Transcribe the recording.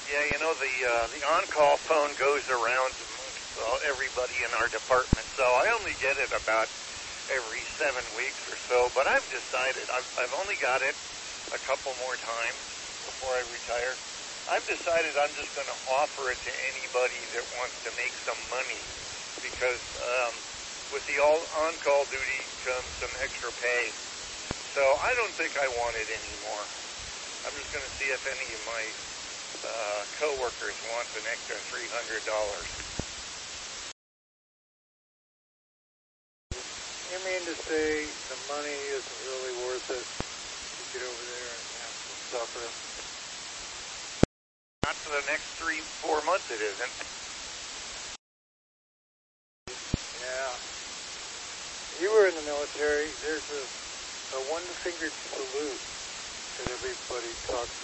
Yeah, you know, the on-call phone goes around amongst everybody in our department, so I only get it about every 7 weeks or so, but I've decided, I've only got it a couple more times before I retire. I've decided I'm just going to offer it to anybody that wants to make some money, because with the on-call duty comes some extra pay, so I don't think I want it anymore. I'm just going to see if any of my co-workers want an extra $300. You mean to say the money isn't really worth it to get over there and have some supper? Not for the next 3-4 months it isn't. Yeah. You were in the military. There's a one-fingered salute that everybody talks